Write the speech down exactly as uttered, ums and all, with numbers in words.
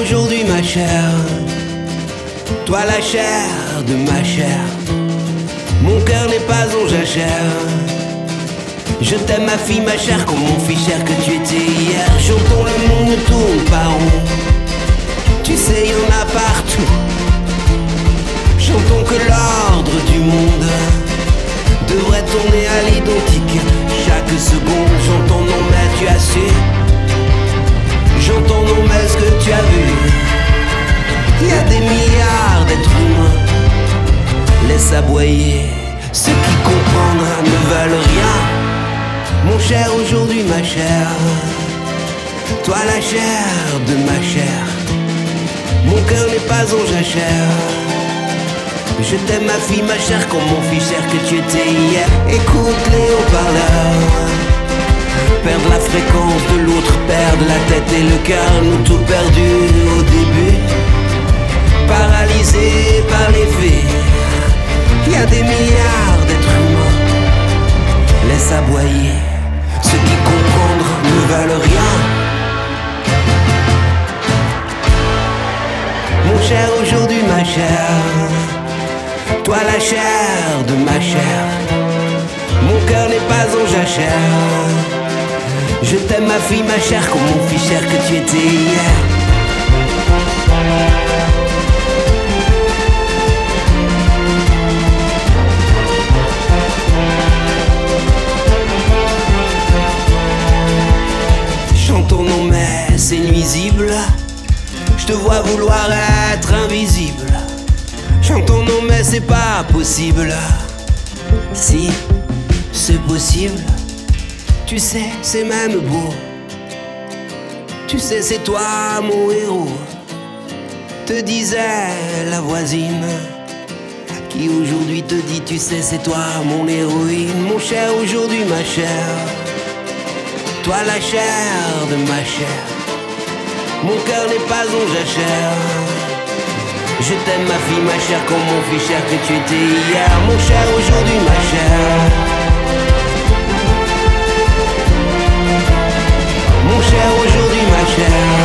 aujourd'hui ma chère, toi la chair de ma chair, mon cœur n'est pas en jachère. Je t'aime ma fille, ma chère, comme mon fils cher que tu étais hier. J'entends le monde ne tourne pas rond, tu sais y en a partout. J'entends que l'ordre du monde devrait tourner à l'identique chaque seconde. J'entends non mais tu as su, j'entends non mais ce que tu as vu. Il y a des milliards d'êtres humains, laisse aboyer ceux qui comprendre ne veulent rien. Mon cher aujourd'hui ma chère, toi la chair de ma chair, mon cœur n'est pas en jachère. Je t'aime ma fille, ma chère, comme mon fils cher que tu étais hier. Écoute les haut-parleurs, perdre la fréquence de l'autre, perdre la tête et le cœur, nous tout perdu au début, paralysés par les faits. Il y a des milliards d'êtres humains, laisse aboyer ceux qui comprendre ne veulent rien. Mon cher aujourd'hui ma chère, toi la chair de ma chair, mon cœur n'est pas en jachère. Je t'aime ma fille, ma chère, comme mon fils cher que tu étais hier. J'entends non mais c'est nuisible, je te vois vouloir être invisible. J'entends non mais c'est pas possible. Si, c'est possible. Tu sais, c'est même beau. Tu sais, c'est toi mon héros, te disait la voisine, qui aujourd'hui te dit, tu sais, c'est toi mon héroïne. Mon cher aujourd'hui ma chère, toi la chair de ma chair, mon cœur n'est pas en jachère. Je t'aime ma fille, ma chère, comme mon fils cher que tu étais hier. Mon cher aujourd'hui ma chère, mon cher aujourd'hui ma chère.